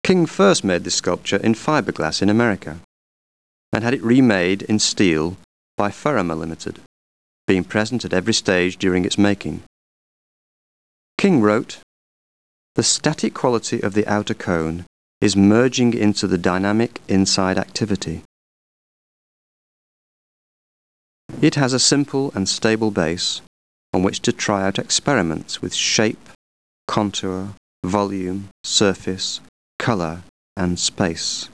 King first made this sculpture in fiberglass in America and had it remade in steel by Furama Limited, being present at every stage during its making. King wrote, "The static quality of the outer cone is merging into the dynamic inside activity. It has a simple and stable base on which to try out experiments with shape, contour, volume, surface, color, and space."